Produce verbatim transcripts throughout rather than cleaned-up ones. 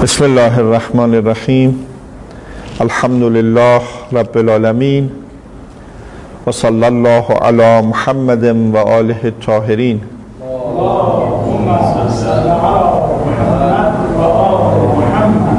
بسم الله الرحمن الرحیم. الحمد لله رب العالمین و صلی الله علی محمد و آله الطاهرین. اللهم صل علی محمد و آل محمد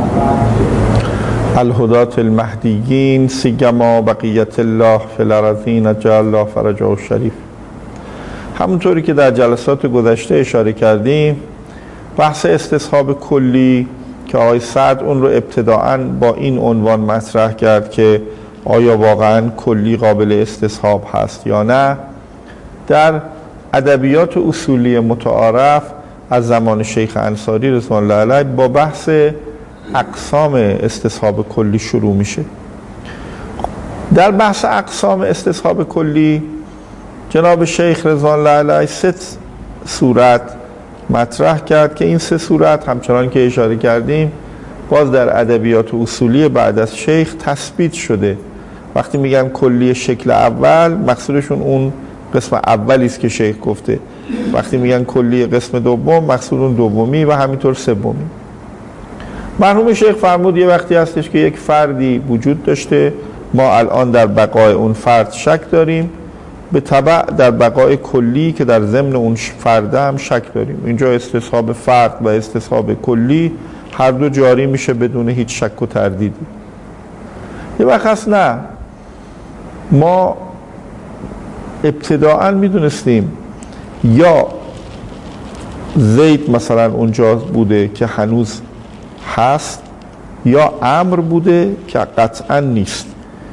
الهداة المهدیین سیما بقیت الله فی الارضین اجل الله فرجه الشریف. همونطوری که در جلسات گذشته اشاره کردیم، بحث استصحاب کلی که آقای سعد اون رو ابتداعاً با این عنوان مطرح کرد که آیا واقعاً کلی قابل استصحاب هست یا نه، در ادبیات اصولی متعارف از زمان شیخ انصاری رضوان الله علیه با بحث اقسام استصحاب کلی شروع میشه. در بحث اقسام استصحاب کلی جناب شیخ رضوان الله علیه سه صورت مطرح کرد که این سه صورت همچنان که اشاره کردیم باز در ادبیات اصولی بعد از شیخ تثبیت شده. وقتی میگن کلی شکل اول، مقصودشون اون قسم اولی است که شیخ گفته. وقتی میگن کلی قسم دوم، مقصود اون دومی و همینطور سومی. مرحوم شیخ فرمود یه وقتی هستش که یک فردی وجود داشته، ما الان در بقای اون فرد شک داریم، به تبع در بقای کلی که در ضمن اون فرد هم شک داریم. اینجا استصحاب فرد و استصحاب کلی هر دو جاری میشه بدون هیچ شک و تردیدی. یه وقت هست نه، ما ابتداعا میدونستیم یا زید مثلا اونجا بوده که هنوز هست، یا امر بوده که قطعا نیست،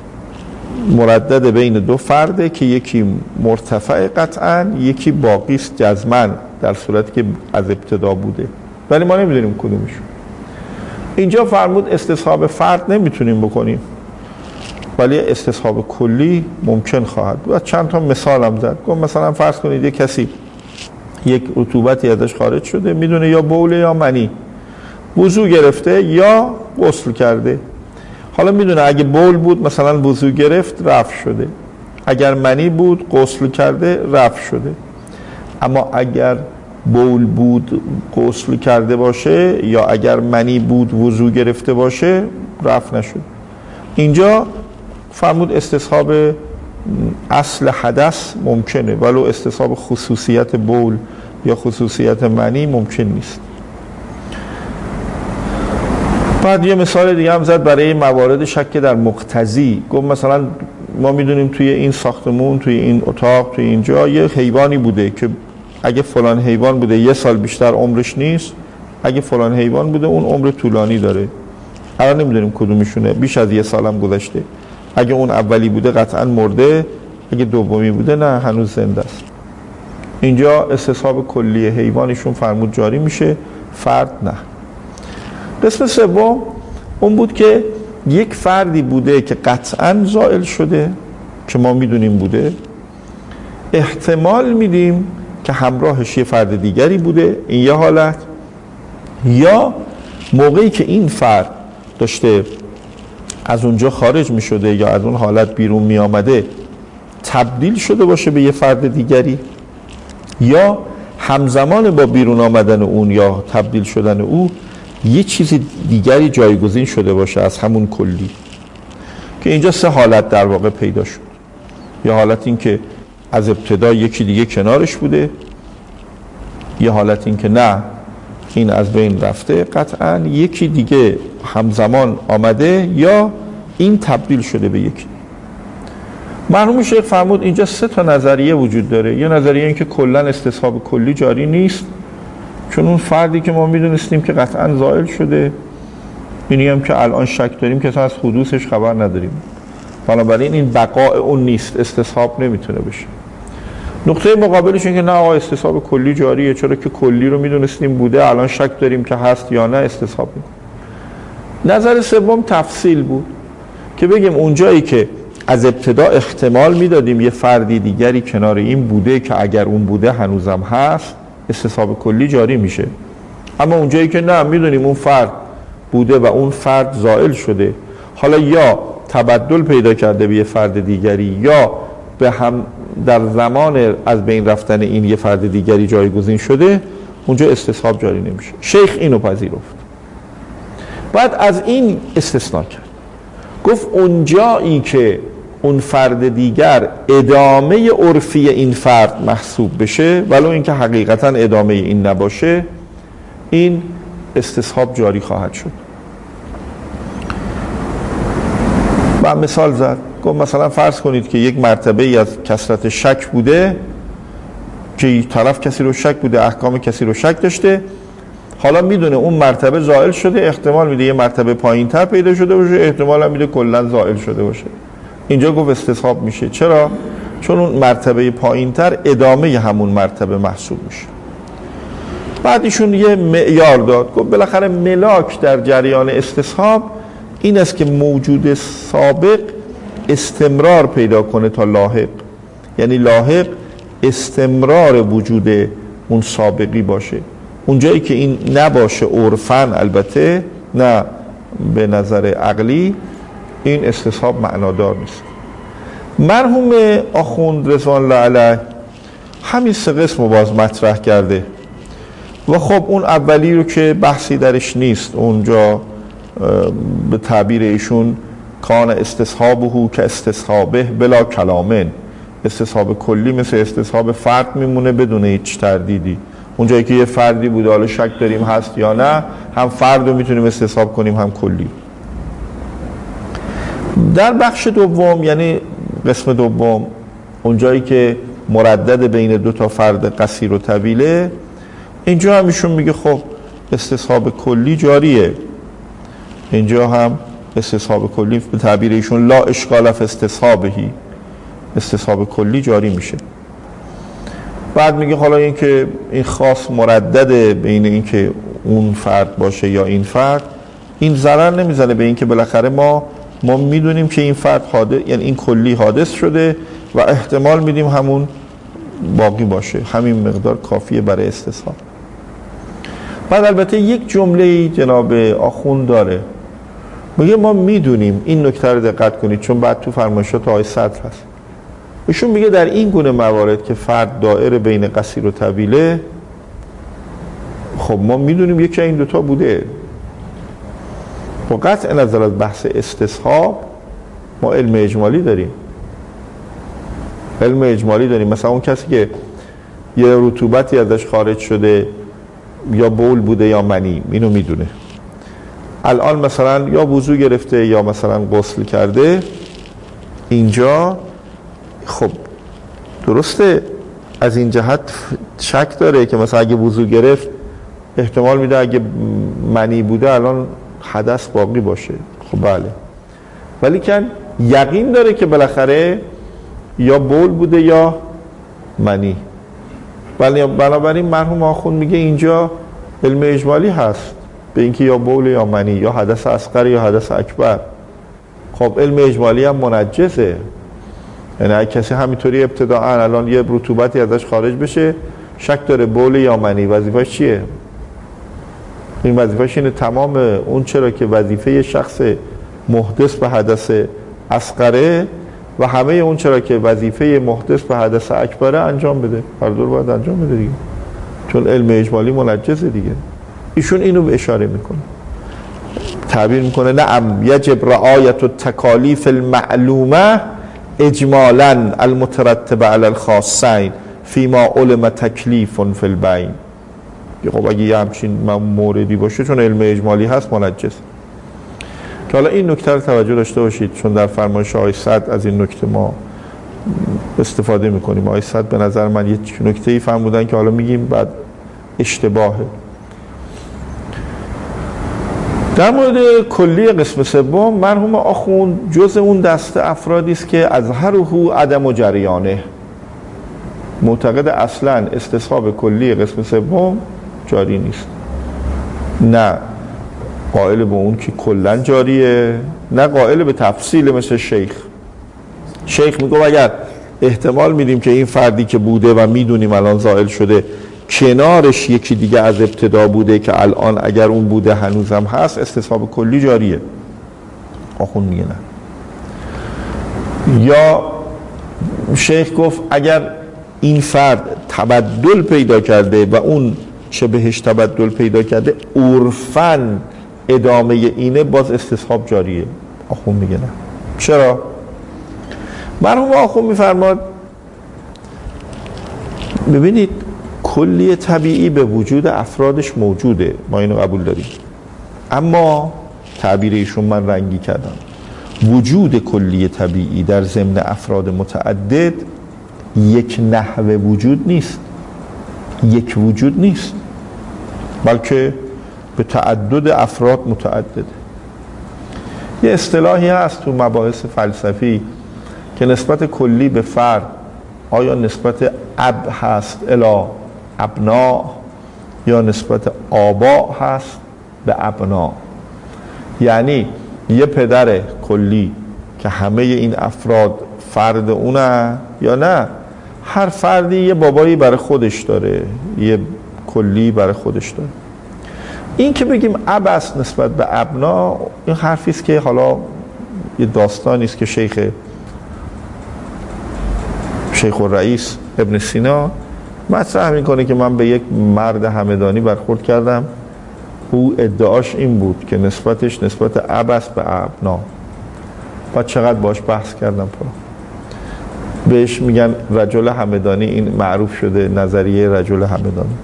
مردد بین دو فرده که یکی مرتفع قطعا، یکی باقی است جزمن، در صورتی که از ابتدا بوده، ولی ما نمیدونیم کدومشون. اینجا فرمود استصحاب فرد نمیتونیم بکنیم، ولی استصحاب کلی ممکن خواهد. و چند تا مثال هم زد. گفت مثلا فرض کنید یک کسی یک رطوبتی ازش خارج شده، میدونه یا بوله یا منی، وضو گرفته یا غسل کرده. حالا میدونه اگه بول بود مثلا وضو گرفت رفع شده، اگر منی بود غسل کرده رفع شده، اما اگر بول بود غسل کرده باشه یا اگر منی بود وضو گرفته باشه رفع نشد. اینجا فرمود استصحاب اصل حدث ممکنه، ولو استصحاب خصوصیت بول یا خصوصیت منی ممکن نیست. بعد یه مثال دیگه هم زد برای موارد شک در مقتضی. گفت مثلا ما میدونیم توی این ساختمون، توی این اتاق، توی اینجا یه حیوانی بوده که اگه فلان حیوان بوده یه سال بیشتر عمرش نیست، اگه فلان حیوان بوده اون عمر طولانی داره. الان نمیدونیم کدومشونه، بیش از یه سال هم گذشته. اگه اون اولی بوده قطعا مرده، اگه دومی بوده نه هنوز زنده است. اینجا استصحاب کلی حیوانشون فرمود جاری میشه، فرد نه. قسم سوم اون بود که یک فردی بوده که قطعا زائل شده، که ما میدونیم بوده، احتمال میدیم که همراهش یه فرد دیگری بوده، این یه حالت، یا موقعی که این فرد داشته از اونجا خارج میشده یا از اون حالت بیرون میامده تبدیل شده باشه به یه فرد دیگری، یا همزمان با بیرون آمدن اون یا تبدیل شدن او یه چیزی دیگری جایگزین شده باشه از همون کلی. که اینجا سه حالت در واقع پیدا شد. یه حالت این که از ابتدا یکی دیگه کنارش بوده، یه حالت این که نه این از بین رفته قطعا، یکی دیگه همزمان آمده، یا این تبدیل شده به یکی. مرحوم شیخ فرمود اینجا سه تا نظریه وجود داره. یه نظریه این که کلا استصحاب کلی جاری نیست، چون اون فردی که ما میدونستیم که قطعا زائل شده، اینی هم که الان شک داریم که اصلا از حدوثش خبر نداریم، بنابراین این بقاء اون نیست، استصحاب نمیتونه بشه. نقطه مقابلش این که نه آقا استصحاب کلی جاریه، چرا که کلی رو میدونستیم بوده، الان شک داریم که هست یا نه، استصحاب میکنه. نظر سوم تفصیل بود که بگیم اونجایی که از ابتدا احتمال میدادیم یه فردی دیگری کنار این بوده که اگر اون بوده هنوزم هست، استصحاب کلی جاری میشه. اما اونجایی که نه میدونیم اون فرد بوده و اون فرد زائل شده، حالا یا تبدل پیدا کرده به یه فرد دیگری یا به هم در زمان از بین رفتن این یه فرد دیگری جایگزین شده، اونجا استصحاب جاری نمیشه. شیخ اینو پذیرفت. بعد از این استثناء کرد، گفت اونجایی که اون فرد دیگر ادامه عرفی این فرد محسوب بشه ولو اینکه حقیقتا ادامه این نباشه، این استصحاب جاری خواهد شد. و مثال زد، گفت مثلا فرض کنید که یک مرتبه ای از کثرت شک بوده که طرف کسی رو شک بوده، احکام کسی رو شک داشته، حالا میدونه اون مرتبه زائل شده، احتمال میده یه مرتبه پایین تر پیدا شده باشه، احتمال هم میده کلا زائل شده باشه. اینجا گفت استصحاب میشه. چرا؟ چون اون مرتبه پایین تر ادامه همون مرتبه محسوب میشه. بعد ایشون یه معیار داد، گفت بالاخره ملاک در جریان استصحاب این است که موجود سابق استمرار پیدا کنه تا لاحق، یعنی لاحق استمرار وجود اون سابقی باشه. اونجایی که این نباشه عرفاً، البته نه به نظر عقلی، این استصحاب معنادار نیست. مرحوم آخوند رضوان الله علیه همین سه قسم رو باز مطرح کرده و خب اون اولی رو که بحثی درش نیست، اونجا به تعبیر ایشون کان استصحابه که استصحابه بلا کلامن، استصحاب کلی مثل استصحاب فرد میمونه بدون هیچ تردیدی. اونجایی که یه فردی بوده حالا شک داریم هست یا نه، هم فرد رو میتونیم استصحاب کنیم هم کلی. در بخش دوم یعنی قسم دوم، اونجایی که مردد بین دو تا فرد قصیر و طویله، اینجا هم ایشون میگه خب استصحاب کلی جاریه. اینجا هم استصحاب کلی به تعبیر ایشون لا اشکال فی استصحابهی، استصحاب کلی جاری میشه. بعد میگه حالا این که این خاص مردده بین این که اون فرد باشه یا این فرد، این ضرر نمیزنه به این که بالاخره ما ما میدونیم که این فرد حادث، یعنی این کلی حادث شده و احتمال میدیم همون باقی باشه، همین مقدار کافیه برای استصحاب. بعد البته یک جمله جناب آخوند داره، میگه ما میدونیم، این نکته رو دقت کنید چون بعد تو فرمایشات آقای صدر هست، ایشون میگه در این گونه موارد که فرد دائره بین قصیر و طویله، خب ما میدونیم یکی این دوتا بوده. با قطع نظر از بحث استصحاب ما علم اجمالی داریم، علم اجمالی داریم. مثلا اون کسی که یه رطوبتی ازش خارج شده یا بول بوده یا منی، اینو میدونه. الان مثلا یا وضو گرفته یا مثلا غسل کرده، اینجا خب درسته از این جهت شک داره که مثلا اگه وضو گرفت احتمال میده اگه منی بوده الان حدث باقی باشه. خب بله، ولی کن یقین داره که بالاخره یا بول بوده یا منی. ولی بنابراین مرحوم آخوند میگه اینجا علم اجمالی هست به اینکه یا بول یا منی، یا حدث اصغر یا حدث اکبر. خب علم اجمالی هم منجزه، یعنی اگه کسی همینطوری ابتداعا الان یه رطوبتی ازش خارج بشه شک داره بول یا منی، وظیفه‌اش چیه؟ این وظیفه‌اش اینه تمام اون چرا که وظیفه شخص محدث به حدث اصغره و همه اون چرا که وظیفه محدث به حدث اکبره انجام بده، هر دور باید انجام بده دیگه، چون علم اجمالی منجزه دیگه. ایشون اینو اشاره میکنه، تعبیر میکنه نعم یجب رعایت التکالیف المعلومه اجمالا المترتب علی الخاصین فیما علم تکلیف فی البین. خب اگه یه همچین موردی باشه چون علم اجمالی هست منجز. که حالا این نکته رو توجه داشته باشید چون در فرمایش آقای صدر از این نکته ما استفاده میکنیم. آقای صدر به نظر من یه نکته‌ای فرمودن که حالا میگیم بعد اشتباهه. در مورد کلی قسم سوم، مرحوم آخوند جز اون دسته افرادی است که اظهره عدم و جریانه، معتقد اصلا استصحاب کلی قسم سوم جاری نیست، نه قائل به اون که کلا جاریه، نه قائل به تفصیل مثل شیخ. شیخ میگه اگر احتمال میدیم که این فردی که بوده و میدونیم الان زائل شده کنارش یکی دیگه از ابتدا بوده که الان اگر اون بوده هنوزم هست، استصحاب کلی جاریه. آخوند میگه نه. یا شیخ گفت اگر این فرد تبدل پیدا کرده و اون چه بهش تبدل پیدا کرده عرفاً ادامه اینه باز استصحاب جاریه. آخوند میگه نه. چرا؟ مرحوم آخوند میفرماد ببینید کلی طبیعی به وجود افرادش موجوده، ما اینو قبول داریم، اما تعبیر ایشون من رنگی کردم، وجود کلی طبیعی در ضمن افراد متعدد یک نحوه وجود نیست، یک وجود نیست، بلکه به تعدد افراد متعدده. یه اصطلاحی هست تو مباحث فلسفی که نسبت کلی به فرد آیا نسبت اب هست الی ابنا یا نسبت آبا هست به ابنا. یعنی یه پدر کلی که همه این افراد فرد اونه یا نه هر فردی یه بابایی برای خودش داره، یه کلی برای خودش داره. این که بگیم اب است نسبت به ابنا، این حرفی است که حالا یه داستانی است که شیخ شیخ الرئیس ابن سینا مطرح میکنه که من به یک مرد همدانی برخورد کردم، او ادعاش این بود که نسبتش نسبت اب است به ابنا. بعد چقدر باش بحث کردم پا. بهش میگن رجل همدانی، این معروف شده نظریه رجل همدانی.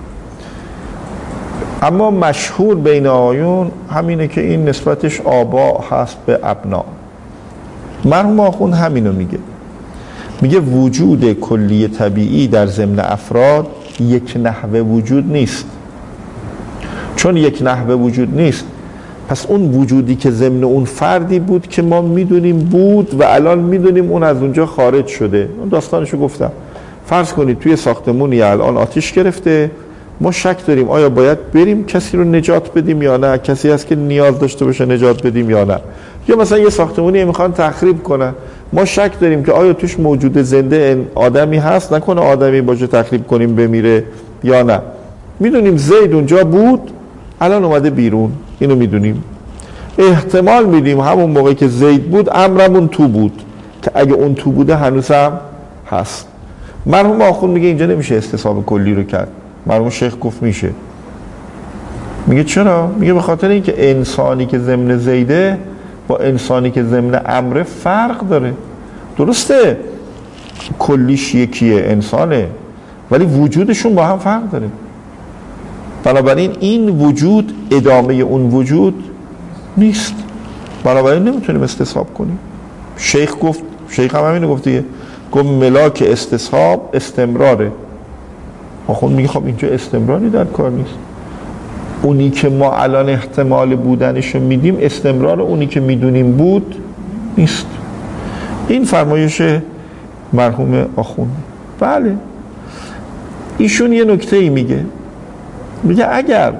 اما مشهور بین آیون همینه که این نسبتش آبا هست به ابنا. مرحوم آخوند همینو میگه، میگه وجود کلی طبیعی در ضمن افراد یک نحوه وجود نیست. چون یک نحوه وجود نیست، پس اون وجودی که ضمن اون فردی بود که ما میدونیم بود و الان میدونیم اون از اونجا خارج شده. اون داستانشو گفتم. فرض کنید توی ساختمونی الان آتش گرفته، ما شک داریم آیا باید بریم کسی رو نجات بدیم یا نه، کسی هست که نیاز داشته باشه نجات بدیم یا نه. یا مثلا یه ساختمونی میخوان تخریب کنن، ما شک داریم که آیا توش موجود زنده آدمی هست، نکنه آدمی باشه تخریب کنیم بمیره یا نه. میدونیم زید اونجا بود، الان اومده بیرون، اینو میدونیم. احتمال میدیم همون موقع که زید بود امرمون تو بود، که اگه اون تو بوده هنوز هم هست. مرحوم آخوند میگه اینجا نمیشه استصحاب کلی رو کرد. مرحوم شیخ گفت میشه. میگه چرا؟ میگه به خاطر اینکه انسانی که ضمن زیده با انسانی که ضمن امره فرق داره. درسته کلیش یکیه، انسانه، ولی وجودشون با هم فرق داره. بنابراین این وجود ادامه اون وجود نیست، بنابراین نمیتونیم استصحاب کنیم. شیخ گفت، شیخ هم همینو گفت دیگه، گفت ملاک استصحاب استمراره. آخوند میگه خب اینجا استمراری در کار نیست. اونی که ما الان احتمال بودنشو میدیم استمرار اونی که میدونیم بود نیست. این فرمایش مرحوم آخوند. بله ایشون یه نکته ای میگه، میگه اگر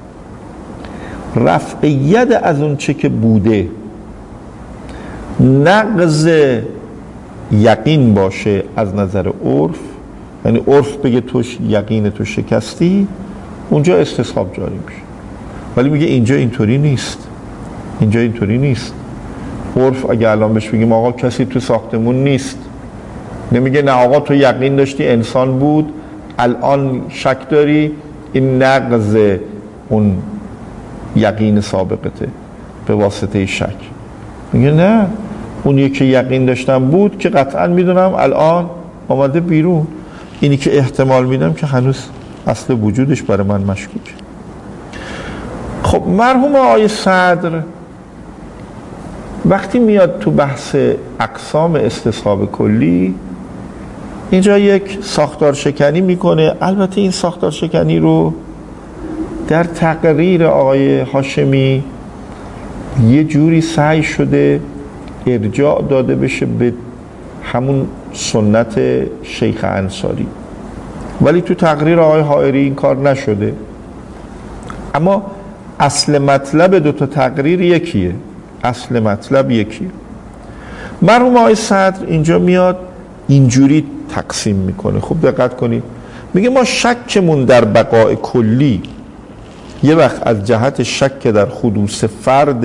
رفع ید از اون چه که بوده نقض یقین باشه از نظر عرف، یعنی عرف بگه توش یقین تو شکستی، اونجا استصحاب جاری میشه. ولی میگه اینجا اینطوری نیست، اینجا اینطوری نیست. عرف اگه الان بهش بگیم آقا کسی تو ساختمون نیست، نمیگه نه آقا تو یقین داشتی انسان بود الان شک داری، این نقض اون یقین سابقته به واسطه شک. میگه نه، اون یکی یقین داشتم بود که قطعا میدونم الان آمده بیرون، اینی که احتمال میدم که هنوز اصل وجودش برای من مشکوکه. خب مرحوم آقای صدر وقتی میاد تو بحث اقسام استصحاب کلی اینجا یک ساختار شکنی میکنه. البته این ساختار شکنی رو در تقریر آقای هاشمی یه جوری سعی شده ارجاع داده بشه به همون سنت شیخ انصاری، ولی تو تقریر آقای حائری این کار نشده. اما اصل مطلب دوتا تقریر یکیه، اصل مطلب یکیه. مرحوم آقای صدر اینجا میاد اینجوری تقسیم میکنه. خوب دقت کنید، میگه ما شکمون در بقاء کلی یه وقت از جهت شک در حدوث فرد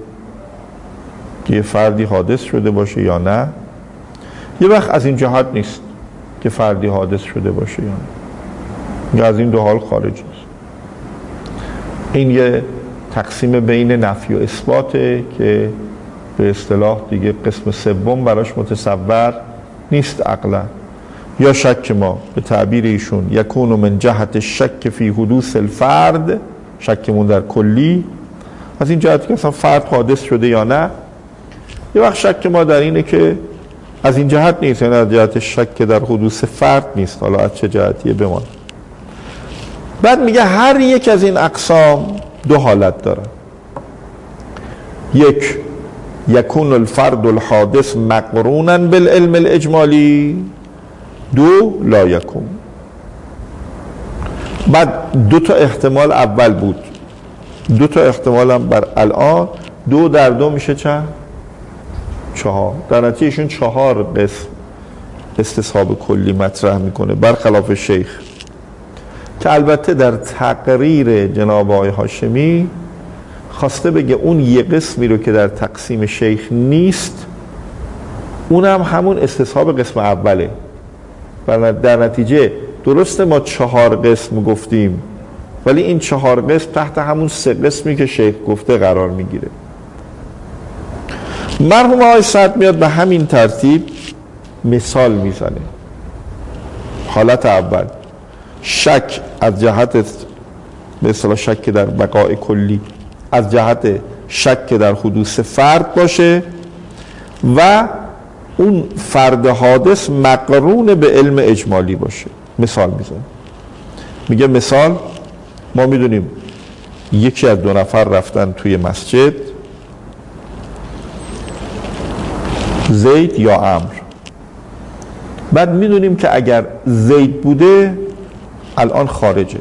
که فردی حادث شده باشه یا نه، یه وقت از این جهت نیست که فردی حادث شده باشه یا نه، یا از این دو حال خارج نیست. این یه تقسیم بین نفی و اثباته که به اصطلاح دیگه قسم سوم براش متصور نیست عقلا. یا شک ما به تعبیر ایشون یکون من جهت شک فی حدوث الفرد، شکمون در کلی از این جهت که اصلا فرد حادث شده یا نه. یه وقت شک ما در اینه که از این جهت نیست، یعنی از جهت شک در حدوث فرد نیست، حالا از چه جهتیه بمان. بعد میگه هر یک از این اقسام دو حالت داره. یک، یکون الفرد الحادث مقرونا بالعلم الاجمالی. دو، لا یکون. بعد دو تا احتمال اول بود، دو تا احتمال هم بر الان دو در دو میشه چند؟ چهار. در نتیجه ایشون چهار قسم استصحاب کلی مطرح میکنه برخلاف شیخ، که البته در تقریر جناب آقای هاشمی خواسته بگه اون یه قسمی رو که در تقسیم شیخ نیست اونم همون استصحاب قسم اوله. در نتیجه درسته ما چهار قسم گفتیم ولی این چهار قسم تحت همون سه قسمی که شیخ گفته قرار میگیره. مرحوم آقای سعد میاد به همین ترتیب مثال میزنه. حالت اول شک از جهت به اصطلاح شک در بقای کلی از جهت شک در حدوث فرد باشه و اون فرد حادث مقرون به علم اجمالی باشه. مثال میزنه، میگه مثال ما میدونیم یکی از دو نفر رفتن توی مسجد، زید یا عمرو. بعد میدونیم که اگر زید بوده الان خارجه،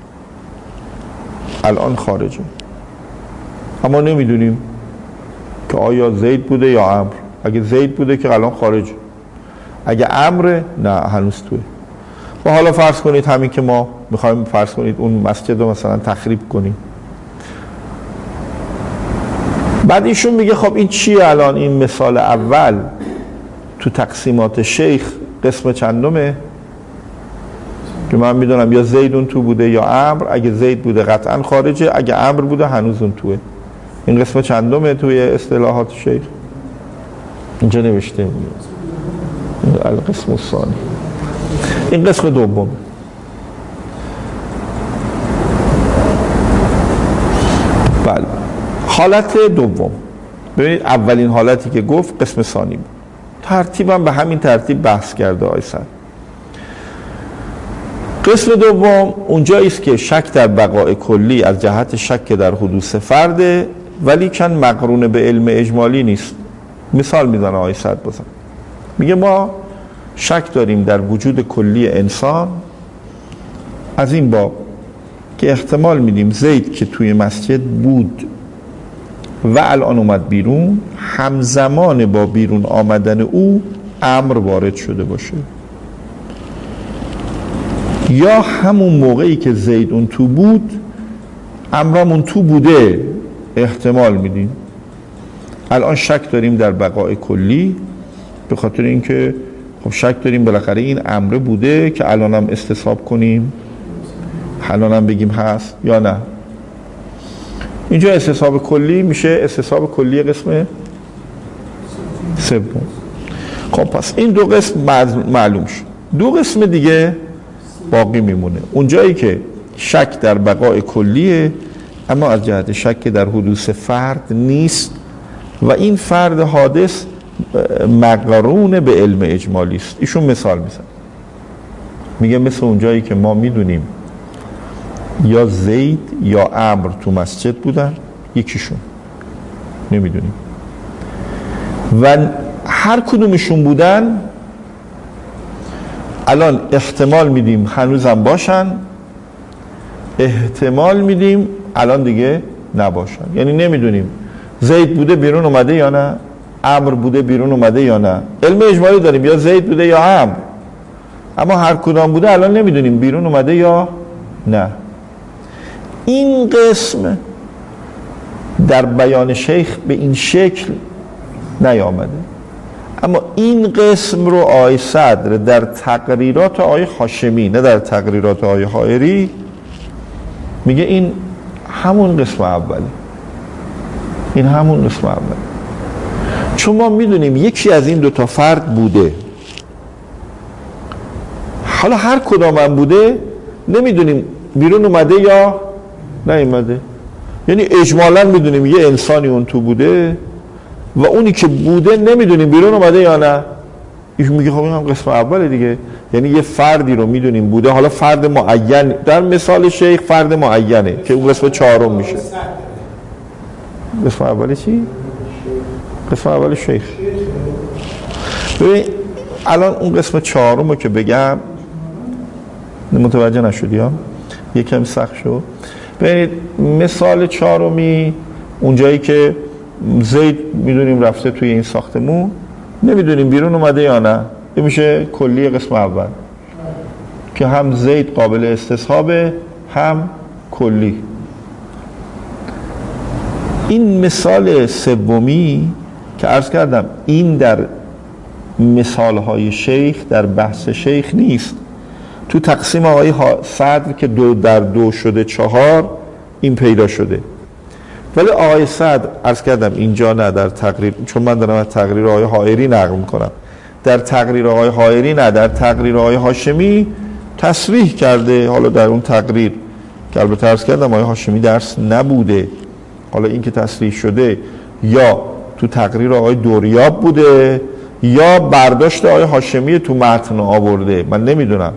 الان خارجه، اما نمیدونیم که آیا زید بوده یا عمرو. اگه زید بوده که الان خارجه، اگه عمرو نه هنوز توه. و حالا فرض کنید همین که ما میخوایم فرض کنید اون مسجد رو مثلا تخریب کنیم. بعد ایشون میگه خب این چیه الان این مثال اول تو تقسیمات شیخ قسم چندمه؟ که من میدونم یا زید اون تو بوده یا عمرو. اگه زید بوده قطعا خارجه، اگه عمرو بوده هنوز اون توه. این قسم چندمه توی اصطلاحات شیخ؟ اینجا نوشته القسم الثانی، این قسم دوم. بله، حالت دوم. ببینید اولین حالتی که گفت قسم ثانی بود، ترتیبم به همین ترتیب بحث کرده آیسن. قسم دوم اونجایی است که شک در بقای کلی از جهت شک در حدوث فرده ولی کن مقرون به علم اجمالی نیست. مثال میزنه آقای سعد بزن، میگه ما شک داریم در وجود کلی انسان از این باب که احتمال میدیم زید که توی مسجد بود و الان اومد بیرون، همزمان با بیرون آمدن او امر وارد شده باشه، یا همون موقعی که زید اون تو بود امرامون تو بوده. احتمال میدیم الان شک داریم در بقای کلی به خاطر اینکه خب شک داریم بالاخره این امر بوده که الان هم استصحاب کنیم، الان هم بگیم هست یا نه. اینجا استصحاب کلی میشه استصحاب کلی قسم سوم. خب پس این دو قسم معلوم شد. دو قسم دیگه باقی میمونه، اونجایی که شک در بقای کلیه اما از جهت شک در حدوث فرد نیست و این فرد حادث مقرون به علم اجمالی است. ایشون مثال میزنه، میگه مثل اونجایی که ما میدونیم یا زید یا عمرو تو مسجد بودن، یکیشون نمیدونیم و هر کدومشون بودن الان احتمال میدیم هنوزم باشن، احتمال میدیم الان دیگه نباشن. یعنی نمیدونیم زید بوده بیرون اومده یا نه، عمرو بوده بیرون اومده یا نه. علم اجمالی داریم یا زید بوده یا عمرو، اما هر کدام بوده الان نمیدونیم بیرون اومده یا نه. این قسم در بیان شیخ به این شکل نیامده، اما این قسم رو آقای صدر در تقریرات آقای هاشمی، نه در تقریرات آقای حائری، میگه این همون قسم اوله. این همون قسم اول. چون ما میدونیم یکی از این دوتا فرد بوده، حالا هر کدام هم بوده نمیدونیم بیرون اومده یا نیومده. یعنی اجمالا میدونیم یه انسانی اون تو بوده و اونی که بوده نمیدونیم بیرون اومده یا نه. ایش میگه خب این هم قسم اوله دیگه. یعنی یه فردی رو میدونیم بوده، حالا فرد معین، در مثال شیخ فرد معینه که اون قسم چهارم میشه. قسم اولی چی؟ قسم اول شیخ. ببین الان اون قسم چهارم رو که بگم متوجه نشدی ها؟ یکم سخت شد. ببینید مثال چهارمی اونجایی که زید میدونیم رفته توی این ساختمون، نمیدونیم بیرون اومده یا نه، این میشه کلی قسم اول که هم زید قابل استصحابه هم کلی. این مثال سومی که عرض کردم این در مثالهای شیخ در بحث شیخ نیست، تو تقسیم آقای صدر که دو در دو شده چهار این پیدا شده، ولی آقای صدر عرض کردم اینجا نه، در تقریر، چون من دارم از تقریر آقای حائری نقل میکنم، در تقریر آقای حائری نه، در تقریر آقای هاشمی تصریح کرده. حالا در اون تقریر که البته عرض کردم آقای هاشمی درس نبوده، حالا این که تصریح شده یا تو تقریر آقای دوریاب بوده یا برداشت آقای هاشمی تو متن آورده، من نمیدونم.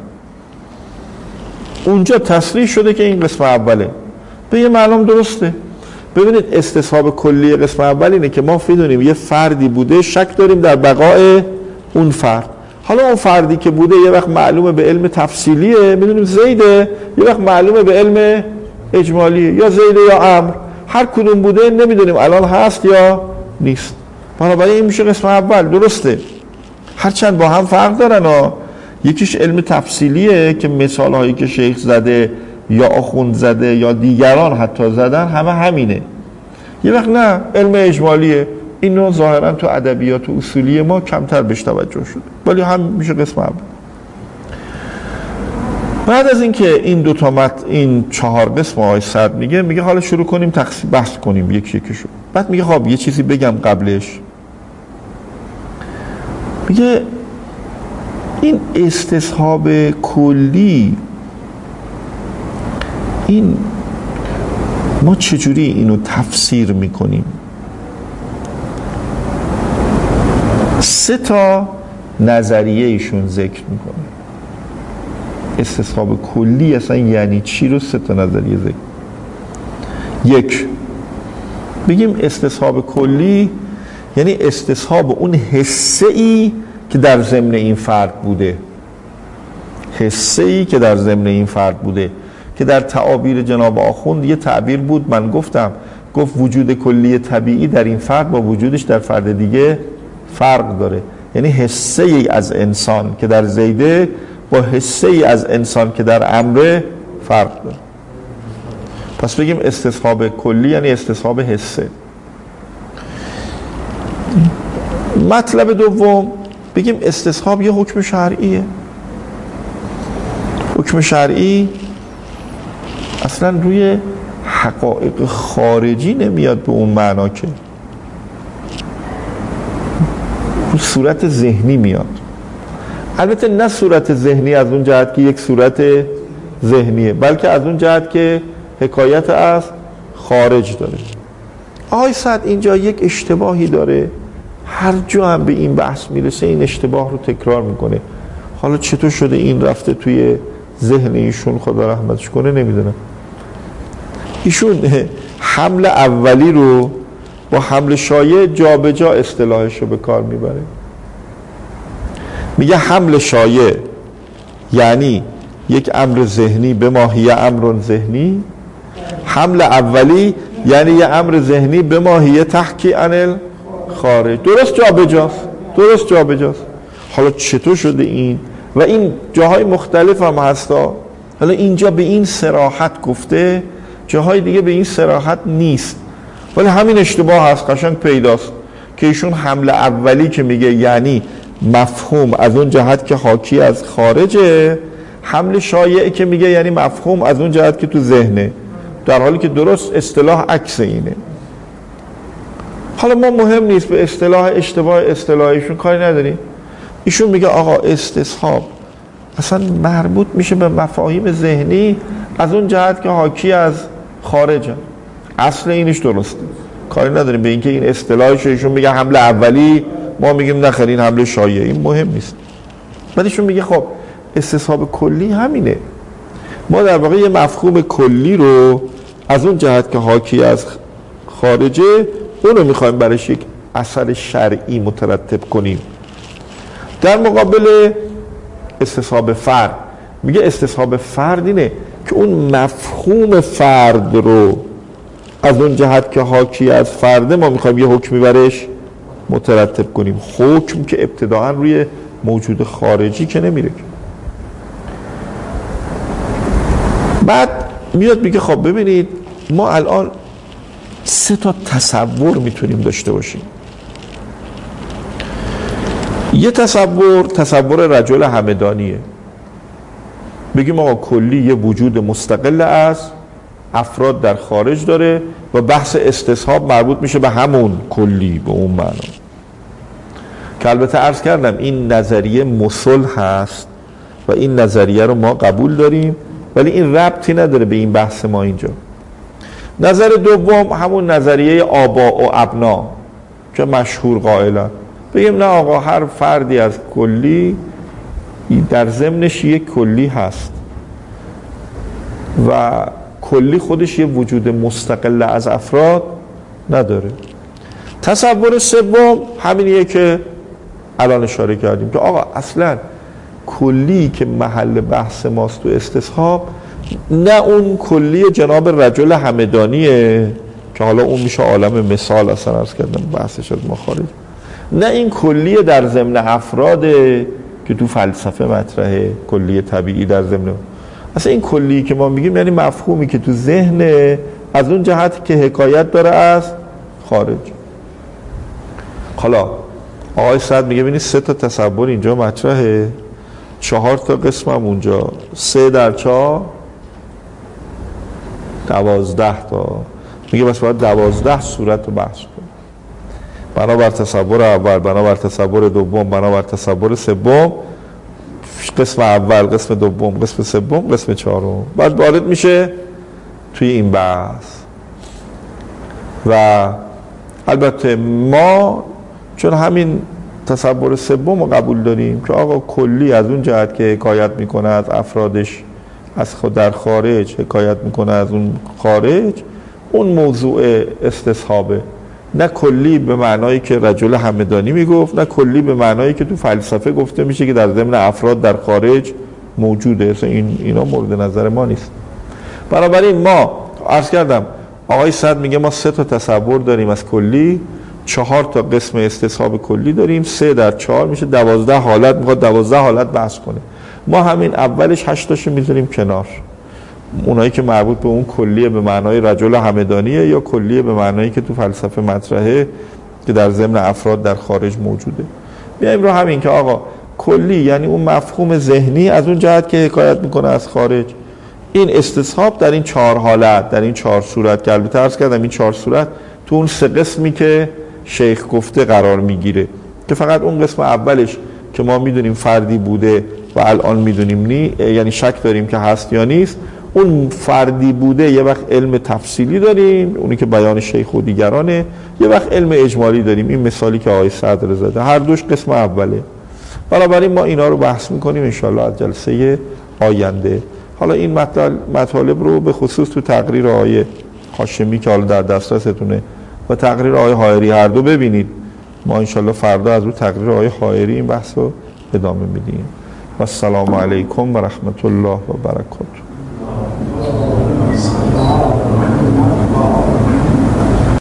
اونجا تصریح شده که این قسم اوله، به یه معلوم درسته. ببینید استصحاب کلی قسم اول اینه که ما بدونیم یه فردی بوده، شک داریم در بقای اون فرد. حالا اون فردی که بوده یه وقت معلومه به علم تفصیلیه، میدونیم زیده، یه وقت معلومه به علم اجمالیه، یا زیده یا امر، هر کدوم بوده نمیدونیم الان هست یا نیست. بنابراین این میشه قسم اول، درسته. هرچند با هم فرق دارن ها. یکیش علم تفصیلیه که مثال هایی که شیخ زده یا آخوند زده یا دیگران حتی زدن همه همینه. یه وقت نه، علم اجمالیه، اینو ظاهرا تو ادبیات و اصولی ما کمتر بهش توجه شده، ولی هم میشه قسم اول. بعد از اینکه این دو تا مت این چهار قسم آقای صدر میگه میگه حالا شروع کنیم تقسیم بحث کنیم یکی یکیشو. بعد میگه خب یه چیزی بگم قبلش، میگه این استصحاب کلی این ما چجوری اینو تفسیر میکنیم؟ سه تا نظریه ایشون ذکر میکنه. استصحاب کلی اصلا یعنی چی رو سه تا نظریه ذکر. یک، بگیم استصحاب کلی یعنی استصحاب اون حسه ای که در ضمن این فرد بوده، حسه ای که در ضمن این فرد بوده، که در تعابیر جناب آخوند یه تعبیر بود من گفتم، گفت وجود کلی طبیعی در این فرد با وجودش در فرد دیگه فرق داره. یعنی حسه ای از انسان که در زیده با حسه ای از انسان که در امره فرق داره. پس بگیم استصحاب کلی یعنی استصحاب حسه. مطلب دوم بگیم استصحاب یه حکم شرعیه. حکم شرعی اصلا روی حقایق خارجی نمیاد به اون معنا، که رو صورت ذهنی میاد. البته نه صورت ذهنی از اون جهت که یک صورت ذهنیه، بلکه از اون جهت که حکایت از خارج داره. آقای سعد اینجا یک اشتباهی داره، هر جا هم به این بحث میرسه این اشتباه رو تکرار میکنه. حالا چطور شده این رفته توی ذهن ایشون، خدا رحمتش کنه، نمیدونم. ایشون حمل اولی رو با حمل شایع جا به جا اصطلاحش رو به کار میبره. میگه حمل شایع یعنی یک امر ذهنی به ماهیه امر ذهنی، حمل اولی یعنی یک امر ذهنی به ماهیه تحکی عن خارج. درست جا به جاست، درست جا به جاست. حالا چطور شده این؟ و این جاهای مختلف هم هستا. حالا اینجا به این صراحت گفته، جاهای دیگه به این صراحت نیست، ولی همین اشتباه هست، قشنگ پیداست که ایشون حمل اولی که میگه یعنی مفهوم از اون جهت که حاکی از خارجه، حمل شایعی که میگه یعنی مفهوم از اون جهت که تو ذهنه، در حالی که درست اصطلاح عکس اینه. حالا ما مهم نیست به اصطلاح اشتباه اصطلاحیشون کاری نداریم. ایشون میگه آقا استصحاب اصلا مربوط میشه به مفاهیم ذهنی از اون جهت که حاکی از خارجه. اصل اینش درسته، کاری نداریم به اینکه این اصطلاحش ایشون میگه حمله اولی، ما میگیم نخیر این حمله شایعه، این مهم نیست. بعد ایشون میگه خب استصحاب کلی همینه، ما در واقع یه مفهوم کلی رو از اون جهت که حاکی از خارجه اونو میخوایم برش یک اثر شرعی مترتب کنیم. در مقابل استصحاب فرد میگه استصحاب فرد اینه که اون مفهوم فرد رو از اون جهت که حاکی از فرده ما میخوایم یه حکمی برش مترتب کنیم، حکم که ابتداعا روی موجود خارجی که نمیره. بعد میاد میگه خب ببینید ما الان سه تا تصور میتونیم داشته باشیم. یه تصور تصور رجل همدانیه، بگیم آقا کلی یه وجود مستقل از افراد در خارج داره و بحث استصحاب مربوط میشه به همون کلی، به اون معنا که البته عرض کردم این نظریه مسل هست و این نظریه رو ما قبول داریم، ولی این ربطی نداره به این بحث ما اینجا. نظر دوم همون نظریه آبا و ابنا که مشهور قائلن، بگیم نه آقا هر فردی از کلی در ضمنش یک کلی هست و کلی خودش یه وجود مستقل از افراد نداره. تصور سوم همینیه که الان اشاره کردیم که آقا اصلا کلی که محل بحث ماست تو استصحاب نه اون کلی جناب رجل همدانیه که حالا اون میشه عالم مثال اصلا عرض کردم بحثش از ما خارج، نه این کلی در ضمن افراده که تو فلسفه مطرحه، کلی طبیعی در ضمن. اصلا این کلی که ما میگیم یعنی مفهومی که تو ذهن از اون جهت که حکایت داره از خارج. حالا آقای سعد میگه ببینید سه تا تصور اینجا مطرحه، چهار تا قسم هم اونجا، سه در چهار دوازده تا، میگه بس باید دوازده صورت رو بحث کنیم، بنابر تصور اول، بنابر تصور دوم، بنابر تصور سوم، قسم اول، قسم دوم، قسم سوم، قسم چهارم، بعد وارد میشه توی این بحث. و البته ما چون همین تصور سوم رو قبول داریم که آقا کلی از اون جهت که حکایت میکنه از افرادش از خود در خارج، حکایت میکنه از اون خارج، اون موضوع استصحابه، نه کلی به معنایی که رجل همدانی میگفت، نه کلی به معنایی که تو فلسفه گفته میشه که در ضمن افراد در خارج موجوده. این اینا مورد نظر ما نیست. بنابراین ما عرض کردم آقای سعد میگه ما سه تا تصور داریم از کلی، چهار تا قسم استصحاب کلی داریم، سه در چهار میشه دوازده حالت، میخواد دوازده حالت بحث کنه. ما همین اولش هشتاشو میذاریم کنار، اونایی که مربوط به اون کلیه به معنای رجل همدانیه یا کلیه به معنایی که تو فلسفه مطرحه که در ضمن افراد در خارج موجوده. بیایم رو همین که آقا کلی یعنی اون مفهوم ذهنی از اون جهت که حکایت میکنه از خارج. این استصحاب در این چهار حالت، در این چهار صورت که البته عرض کردم این چهار صورت تو اون سه قسمی که شیخ گفته قرار میگیره که فقط اون قسم اولش که ما میدونیم فردی بوده و الان میدونیم نی، یعنی شک داریم که هست یا نیست، اون فردی بوده یه وقت علم تفصیلی داریم اونی که بیان شیخ و دیگرانه، یه وقت علم اجمالی داریم، این مثالی که آقای صدر زده، هر دوش قسم اوله. بنابراین ما اینا رو بحث میکنیم انشالله از جلسه آینده. حالا این مطالب رو به خصوص تو تقریر آقای هاشمی که حالا در دسترستونه و تقریر آقای حائری هر دو ببینید. ما انشالله فردا از رو تقریر آقای حائری این بحث رو ادامه میدیم. و السلام علیکم و رحمت الله و برکاته.